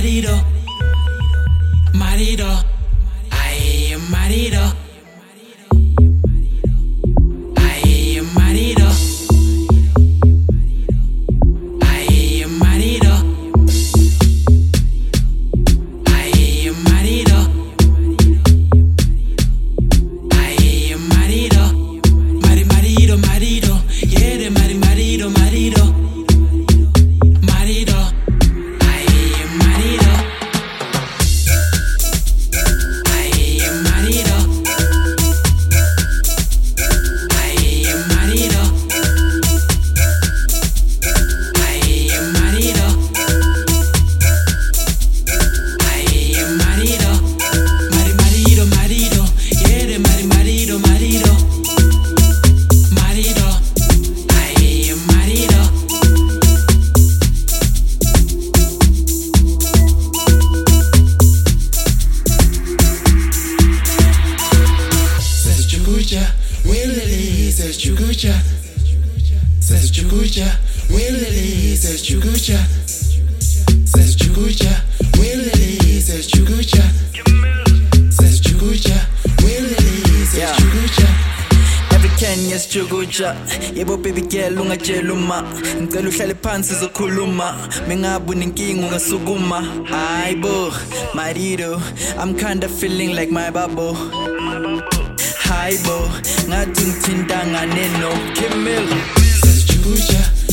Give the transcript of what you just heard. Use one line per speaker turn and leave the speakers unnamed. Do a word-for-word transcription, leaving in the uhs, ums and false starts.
marido, marido, ay, marido, ay, marido, ay, marido, ay, marido, ay, marido, mari, marido, marido, yeah, mari, marido, marido, marido. Says Chukucha, says Chukucha, Willie says Chukucha, says Chukucha, Willie says Chukucha, says Chukucha, Willie says Chukucha.
Every Kenya's Chukucha, yebo baby girl ungajeluma, ngicela uhlale phansi sizokhuluma, mengabu nenkinga ungasukuma. Hayibo, marido, I'm kinda feeling like my babo. Hi bo, ngathi ngithintanga neno Kimil.
Says Chukucha.